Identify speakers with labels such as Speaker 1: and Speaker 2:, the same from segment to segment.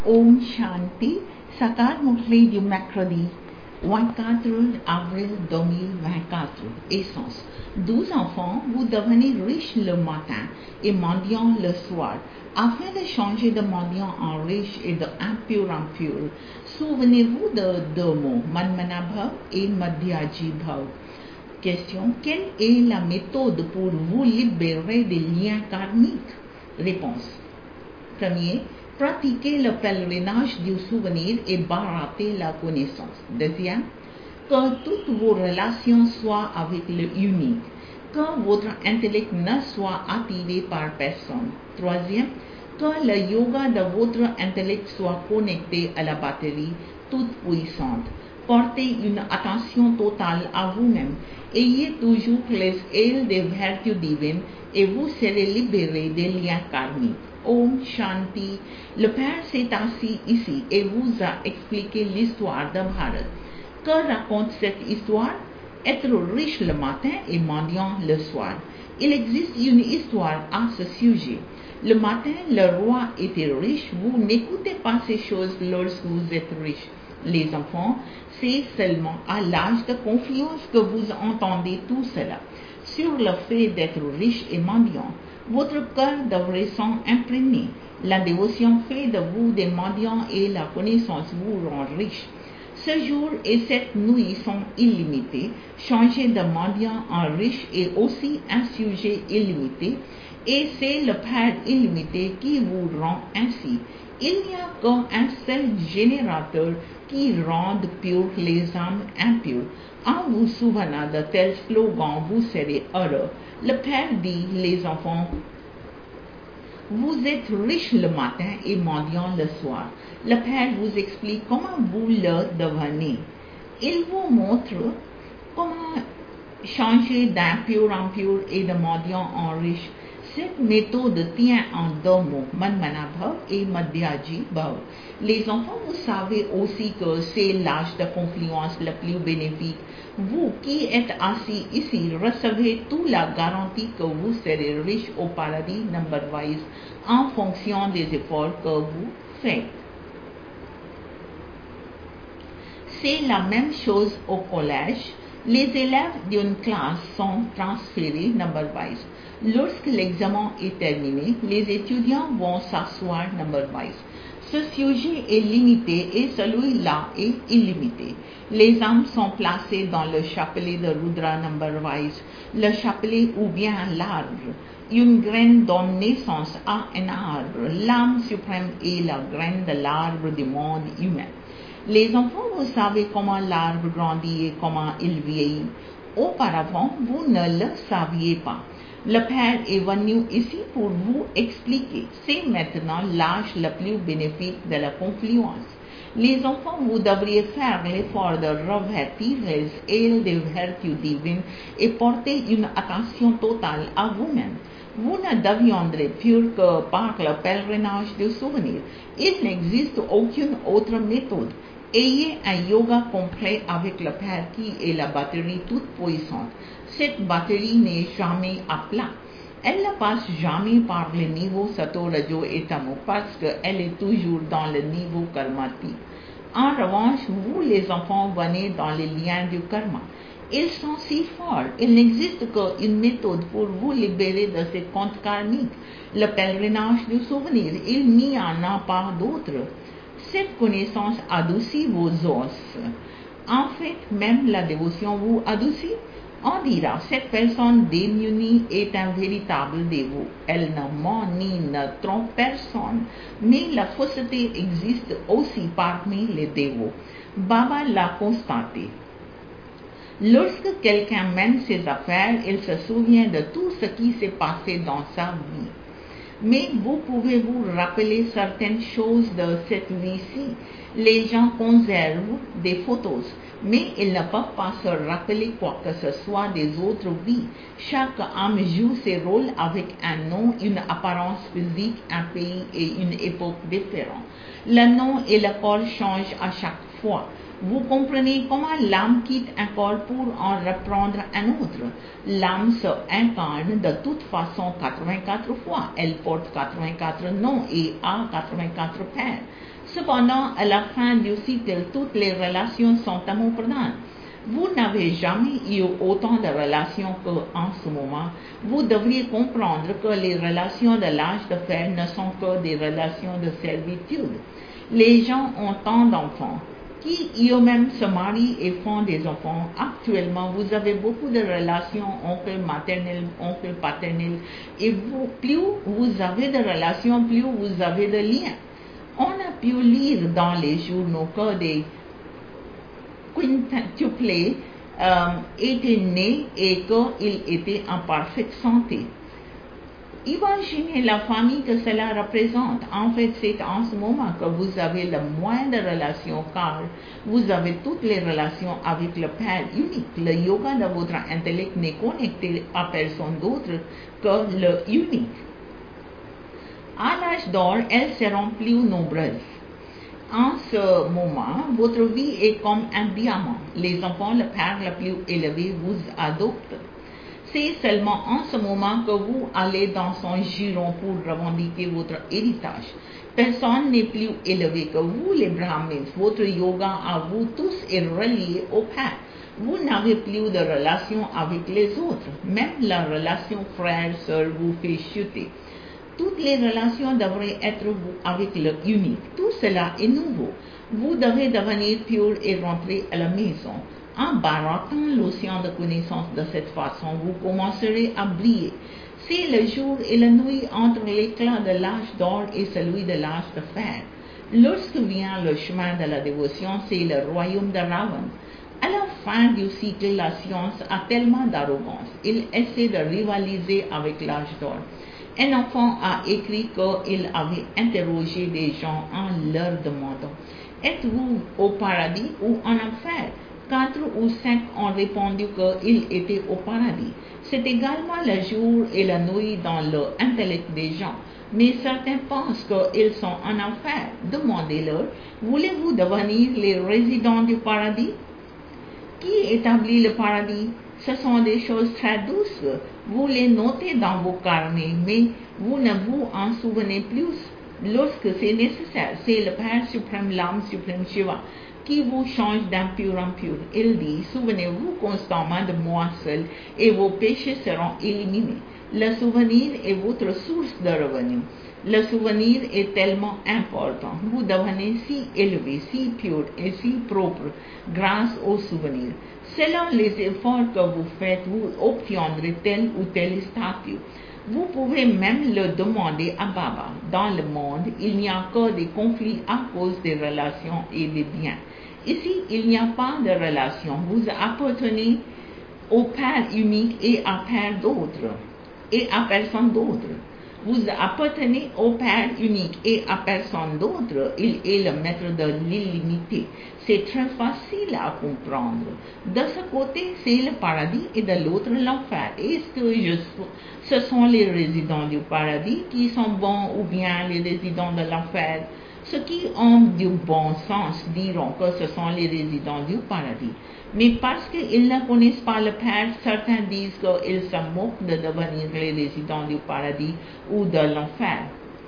Speaker 1: Om Shanti, Sakar Murli du mercredi 24 avril 2024. Essence. 12 enfants, vous devenez riches le matin et mendiants le soir. Afin de changer de mendiant en riche et de impur en pur, souvenez-vous de deux mots, Manmana Bhav et Madhyaji Bhav. Question. Quelle est la méthode pour vous libérer des liens karmiques? Réponse. Premier, pratiquez le pèlerinage du souvenir et barater la connaissance. Deuxième, que toutes vos relations soient avec le unique, que votre intellect ne soit attiré par personne. Troisième, que le yoga de votre intellect soit connecté à la batterie toute puissante. Portez une attention totale à vous-même. Ayez toujours les ailes des vertus divines et vous serez libéré des liens karmiques. Om Shanti. Le Père s'est assis ici et vous a expliqué l'histoire de Bharat. Que raconte cette histoire? Être riche le matin et mendiant le soir. Il existe une histoire à ce sujet. Le matin, le roi était riche. Vous n'écoutez pas ces choses lorsque vous êtes riche. Les enfants, c'est seulement à l'âge de confiance que vous entendez tout cela. Sur le fait d'être riche et mendiant, votre cœur devrait s'en imprégner. La dévotion fait de vous des mendiants et la connaissance vous rend riche. Ce jour et cette nuit sont illimités. Changer de mendiant en riche est aussi un sujet illimité et c'est le Père illimité qui vous rend ainsi. Il n'y a qu'un seul générateur qui rende pures les âmes impures. En vous souvenant de tels slogans, vous serez heureux. Le Père dit, les enfants, vous êtes riches le matin et mendiants le soir. Le Père vous explique comment vous le devenez. Il vous montre comment changer d'impur en pur et de mendiant en riche. Cette méthode tient en deux mots, Manmana Bhav et Madhyaji Bhav. Les enfants, vous savez aussi que c'est l'âge de confluence le plus bénéfique. Vous qui êtes assis ici, recevez toute la garantie que vous serez riche au paradis number-wise en fonction des efforts que vous faites. C'est la même chose au collège. Les élèves d'une classe sont transférés number-wise. Lorsque l'examen est terminé, les étudiants vont s'asseoir number-wise. Ce sujet est limité et celui-là est illimité. Les âmes sont placées dans le chapelet de Rudra number-wise, le chapelet ou bien l'arbre. Une graine donne naissance à un arbre. L'âme suprême est la graine de l'arbre du monde humain. Les enfants, vous savez comment l'arbre grandit et comment il vieillit. Auparavant, vous ne le saviez pas. Le Père est venu ici pour vous expliquer. C'est maintenant l'âge le plus bénéfique de la confluence. Les enfants, vous devriez faire l'effort de revêtir les ailes des vertus divines et porter une attention totale à vous-même. Vous ne deviendrez pur que par le pèlerinage du souvenir. Il n'existe aucune autre méthode. Ayez un yoga complet avec le Père qui est la batterie toute puissante. Cette batterie n'est jamais à plat. Elle ne passe jamais par les niveaux Sato, Rajo et Tamo parce qu'elle est toujours dans le niveau karmatique. En revanche, vous les enfants venez dans les liens du karma. Ils sont si forts. Il n'existe qu'une méthode pour vous libérer de ces comptes karmiques. Le pèlerinage du souvenir, il n'y en a pas d'autre. Cette connaissance adoucit vos os. En fait, même la dévotion vous adoucit. On dira, cette personne démunie est un véritable dévot. Elle ne ment ni ne trompe personne. Mais la fausseté existe aussi parmi les dévots. Baba l'a constaté. Lorsque quelqu'un mène ses affaires, il se souvient de tout ce qui s'est passé dans sa vie. Mais vous pouvez vous rappeler certaines choses de cette vie-ci. Les gens conservent des photos, mais ils ne peuvent pas se rappeler quoi que ce soit des autres vies. Chaque âme joue ses rôles avec un nom, une apparence physique, un pays et une époque différente. Le nom et le corps changent à chaque fois. Vous comprenez comment l'âme quitte un corps pour en reprendre un autre. L'âme se incarne de toute façon 84 fois. Elle porte 84 noms et a 84 pères. Cependant, à la fin du cycle, toutes les relations sont amour-pradhanes. Vous n'avez jamais eu autant de relations qu'en ce moment. Vous devriez comprendre que les relations de l'âge de fer ne sont que des relations de servitude. Les gens ont tant d'enfants qui eux-mêmes se marient et font des enfants. Actuellement, vous avez beaucoup de relations oncle maternel, oncle paternel, et plus vous avez de relations, plus vous avez de liens. On a pu lire dans les journaux que des quintuplés étaient nés et qu'ils étaient en parfaite santé. Imaginez la famille que cela représente. En fait, c'est en ce moment que vous avez le moins de relations car vous avez toutes les relations avec le Père unique. Le yoga de votre intellect n'est connecté à personne d'autre que le unique. À l'âge d'or, elles seront plus nombreuses. En ce moment, votre vie est comme un diamant. Les enfants, le Père le plus élevé, vous adoptent. C'est seulement en ce moment que vous allez dans son giron pour revendiquer votre héritage. Personne n'est plus élevé que vous, les Brahmins. Votre yoga à vous tous est relié au Père. Vous n'avez plus de relation avec les autres. Même la relation frère-sœur vous fait chuter. Toutes les relations devraient être avec le unique. Tout cela est nouveau. Vous devez devenir pur et rentrer à la maison. En barattant l'océan de connaissance de cette façon, vous commencerez à briller. C'est le jour et la nuit entre l'éclat de l'âge d'or et celui de l'âge de fer. Lorsque vient le chemin de la dévotion, c'est le royaume de Ravan. À la fin du cycle, la science a tellement d'arrogance. Il essaie de rivaliser avec l'âge d'or. Un enfant a écrit qu'il avait interrogé des gens en leur demandant « Êtes-vous au paradis ou en enfer ?» 4 ou 5 ont répondu qu'ils étaient au paradis. C'est également le jour et la nuit dans l'intellect des gens. Mais certains pensent qu'ils sont en enfer. Demandez-leur, voulez-vous devenir les résidents du paradis? Qui établit le paradis? Ce sont des choses très douces. Vous les notez dans vos carnets, mais vous ne vous en souvenez plus lorsque c'est nécessaire. C'est le Père suprême, l'âme suprême Shiva, qui vous change d'impur en pur. Il dit, souvenez-vous constamment de moi seul et vos péchés seront éliminés. Le souvenir est votre source de revenus. Le souvenir est tellement important. Vous devenez si élevé, si pur et si propre grâce au souvenir. Selon les efforts que vous faites, vous obtiendrez tel ou tel statut. Vous pouvez même le demander à Baba. Dans le monde, il n'y a que des conflits à cause des relations et des biens. Ici, il n'y a pas de relation. Vous appartenez au Père unique et à Père d'autre, et à personne d'autre. Vous appartenez au Père unique et à personne d'autre. Il est le maître de l'illimité. C'est très facile à comprendre. De ce côté, c'est le paradis et de l'autre, l'enfer. Est-ce que ce sont les résidents du paradis qui sont bons ou bien les résidents de l'enfer? Ceux qui ont du bon sens diront que ce sont les résidents du paradis. Mais parce qu'ils ne connaissent pas le Père, certains disent qu'ils se moquent de devenir les résidents du paradis ou de l'enfer.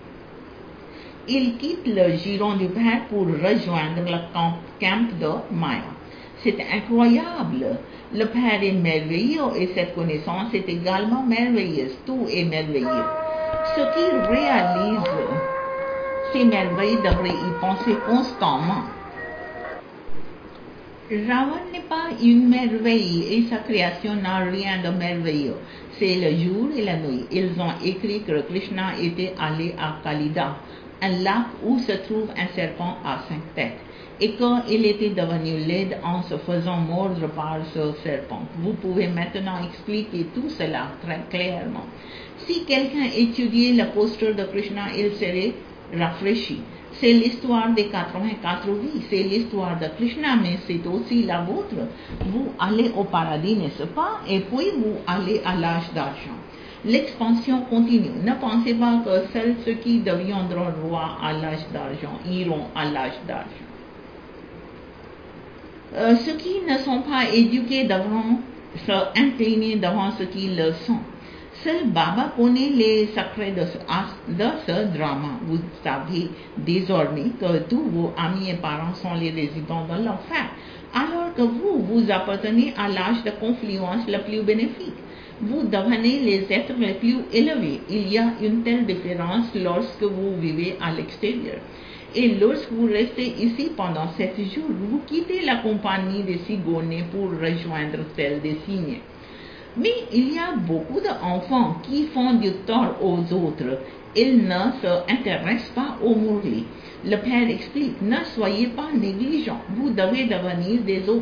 Speaker 1: Ils quittent le giron du Père pour rejoindre le camp de Maya. C'est incroyable. Le Père est merveilleux et cette connaissance est également merveilleuse. Tout est merveilleux. Ceux qui réalisent ces merveilles devraient y penser constamment. Ravan n'est pas une merveille et sa création n'a rien de merveilleux. C'est le jour et la nuit. Ils ont écrit que Krishna était allé à Kalida, un lac où se trouve un serpent à 5 têtes, et qu'il était devenu laid en se faisant mordre par ce serpent. Vous pouvez maintenant expliquer tout cela très clairement. Si quelqu'un étudiait le posture de Krishna, il serait rafraîchi. C'est l'histoire des 84 vies, c'est l'histoire de Krishna, mais c'est aussi la vôtre. Vous allez au paradis, n'est-ce pas? Et puis vous allez à l'âge d'argent. L'expansion continue. Ne pensez pas que seuls ceux qui deviendront rois à l'âge d'argent iront à l'âge d'argent. Ceux qui ne sont pas éduqués devront se incliner devant ceux qui le sont. Seul Baba connaît les secrets de ce drama. Vous savez désormais que tous vos amis et parents sont les résidents de l'enfer, alors que vous appartenez à l'âge de confluence le plus bénéfique. Vous devenez les êtres les plus élevés. Il y a une telle différence lorsque vous vivez à l'extérieur. Et lorsque vous restez ici pendant 7 jours, vous quittez la compagnie des cigognes pour rejoindre celle des cygnes. Mais il y a beaucoup d'enfants qui font du tort aux autres. Ils ne s'intéressent pas aux mourants. Le père explique, ne soyez pas négligents. Vous devez devenir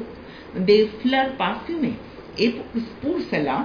Speaker 1: des fleurs parfumées. Et pour cela,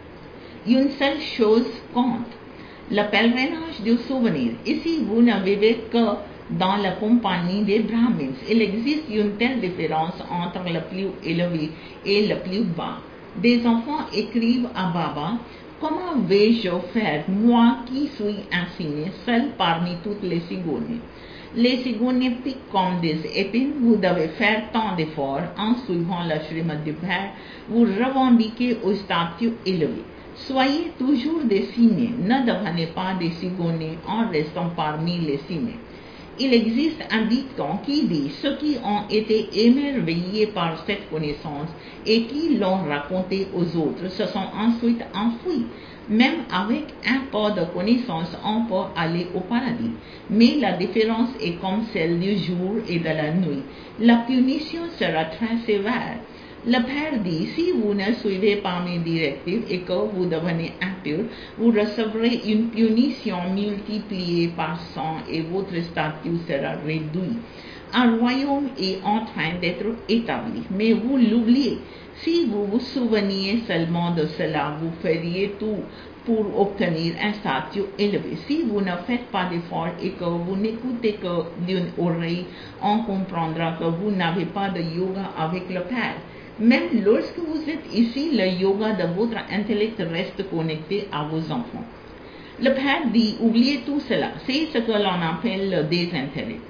Speaker 1: une seule chose compte, le pèlerinage du souvenir. Ici, vous ne vivez que dans la compagnie des Brahmins. Il existe une telle différence entre le plus élevé et le plus bas. Des enfants écrivent à Baba, comment vais-je faire, moi qui suis insigné, seul parmi toutes les cigognes? Les cigognes piquent comme des épines, vous devez faire tant d'efforts en suivant le Srimad du Père, vous revendiquez au statut élevé. Soyez toujours des cygnes, ne devenez pas des cigognes en restant parmi les cygnes. Il existe un dicton qui dit ceux qui ont été émerveillés par cette connaissance et qui l'ont raconté aux autres se sont ensuite enfouis. Même avec un peu de connaissance, on peut aller au paradis. Mais la différence est comme celle du jour et de la nuit. La punition sera très sévère. Le Père dit, si vous ne suivez pas mes directives et que vous devenez impur, vous recevrez une punition multipliée par 100 et votre statut sera réduit. Un royaume est en train d'être établi, mais vous l'oubliez. Si vous vous souveniez seulement de cela, vous feriez tout pour obtenir un statut élevé. Si vous ne faites pas d'efforts et que vous n'écoutez que d'une oreille, on comprendra que vous n'avez pas de yoga avec le Père. Même lorsque vous êtes ici, le yoga de votre intellect reste connecté à vos enfants. Le Père dit, oubliez tout cela. C'est ce que l'on appelle le désintérêt.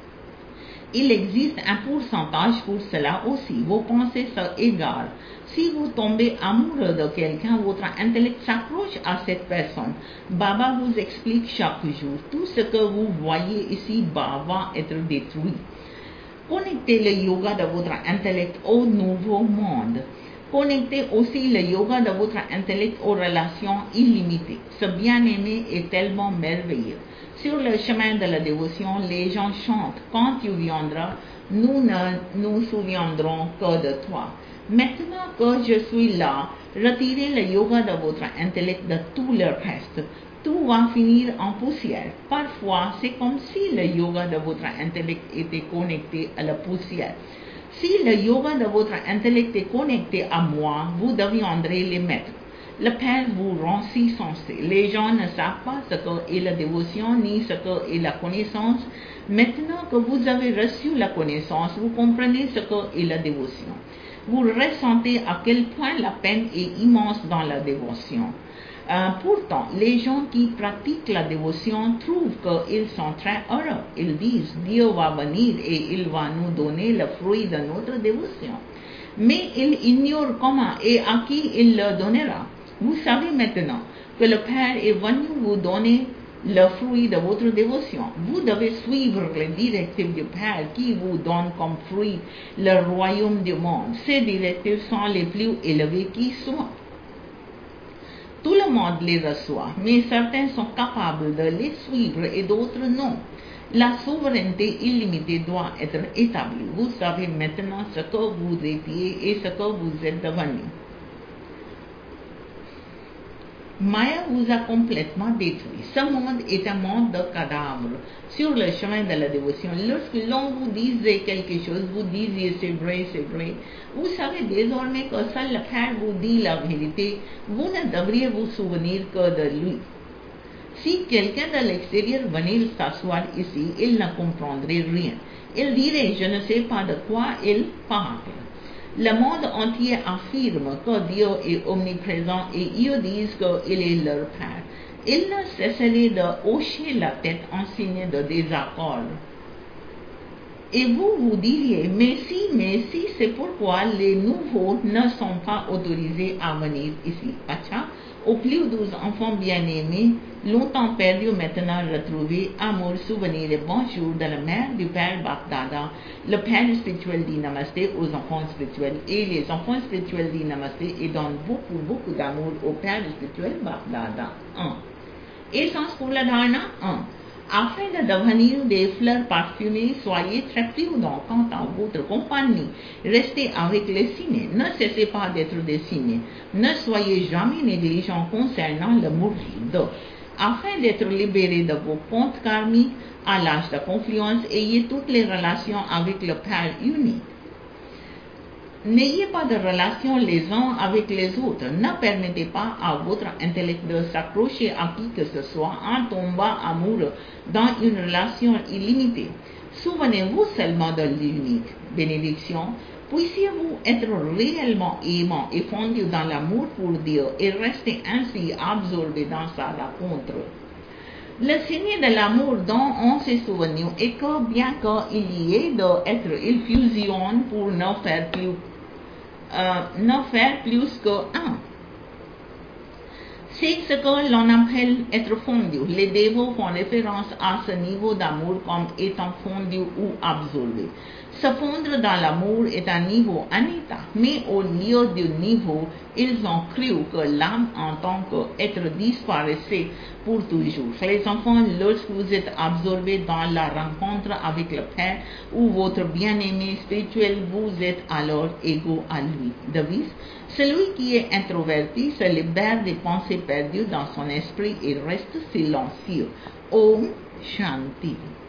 Speaker 1: Il existe un pourcentage pour cela aussi. Vos pensées s'égarent. Si vous tombez amoureux de quelqu'un, votre intellect s'accroche à cette personne. Baba vous explique chaque jour. Tout ce que vous voyez ici-bas va être détruit. Connectez le yoga de votre intellect au nouveau monde. Connectez aussi le yoga de votre intellect aux relations illimitées. Ce bien-aimé est tellement merveilleux. Sur le chemin de la dévotion, les gens chantent « Quand tu viendras, nous ne nous souviendrons que de toi ». Maintenant que je suis là, retirez le yoga de votre intellect de tout le reste. Tout va finir en poussière. Parfois, c'est comme si le yoga de votre intellect était connecté à la poussière. Si le yoga de votre intellect est connecté à moi, vous deviendrez les maîtres. Le Père vous rend si sensé. Les gens ne savent pas ce qu'est la dévotion ni ce qu'est la connaissance. Maintenant que vous avez reçu la connaissance, vous comprenez ce qu'est la dévotion. Vous ressentez à quel point la peine est immense dans la dévotion. Pourtant, les gens qui pratiquent la dévotion trouvent qu'ils sont très heureux. Ils disent, Dieu va venir et il va nous donner le fruit de notre dévotion. Mais ils ignorent comment et à qui il le donnera. Vous savez maintenant que le Père est venu vous donner le fruit de votre dévotion. Vous devez suivre les directives du Père qui vous donne comme fruit le royaume du monde. Ces directives sont les plus élevées qui soient. Tout le monde les reçoit, mais certains sont capables de les suivre et d'autres non. La souveraineté illimitée doit être établie. Vous savez maintenant ce que vous étiez et ce que vous êtes devenu. Maya vous a complètement détruit. Ce monde est un monde de cadavres. Sur le chemin de la dévotion, lorsque l'on vous disait quelque chose, vous disiez c'est vrai, c'est vrai. Vous savez désormais que seul le Père vous dit la vérité. Vous ne devriez vous souvenir que de lui. Si quelqu'un de l'extérieur venait s'asseoir ici, il ne comprendrait rien. Il dirait, je ne sais pas de quoi il parle. Le monde entier affirme que Dieu est omniprésent et ils disent qu'il est leur Père. Ils ne cesseraient de hocher la tête en signe de désaccord. Et vous diriez, mais si, c'est pourquoi les nouveaux ne sont pas autorisés à venir ici. Acha, Aux plus doux enfants bien-aimés, longtemps perdus, maintenant retrouvés, amour, souvenirs et bonjour de la mère du Père Bapdada. Le Père spirituel dit Namasté aux enfants spirituels et les enfants spirituels disent Namasté et donnent beaucoup d'amour au Père spirituel Bapdada. 1. Essence pour la dharana 1. Afin de devenir des fleurs parfumées, soyez très prudents quant à votre compagnie. Restez avec les signes. Ne cessez pas d'être des signes. Ne soyez jamais négligents concernant le mourir. 2. Afin d'être libérés de vos comptes karmiques, à l'âge de confiance, ayez toutes les relations avec le Père unique. N'ayez pas de relation les uns avec les autres. Ne permettez pas à votre intellect de s'accrocher à qui que ce soit en tombant amoureux dans une relation illimitée. Souvenez-vous seulement de l'unique. Bénédiction. Puissiez-vous être réellement aimant et fondu dans l'amour pour Dieu et rester ainsi absorbé dans sa rencontre. Le signe de l'amour dont on s'est souvenu est que bien qu'il y ait d'être, il fusionne pour ne faire plus que un. C'est ce que l'on appelle être fondu. Les dévots font référence à ce niveau d'amour comme étant fondu ou absorbé. Se fondre dans l'amour est un niveau anita, mais au lieu du niveau, ils ont cru que l'âme en tant qu'être disparaissait pour toujours. Les enfants, lorsque vous êtes absorbés dans la rencontre avec le Père ou votre bien-aimé spirituel, vous êtes alors égaux à lui. Devise. Celui qui est introverti se libère des pensées perdues dans son esprit et reste silencieux. Om Shanti.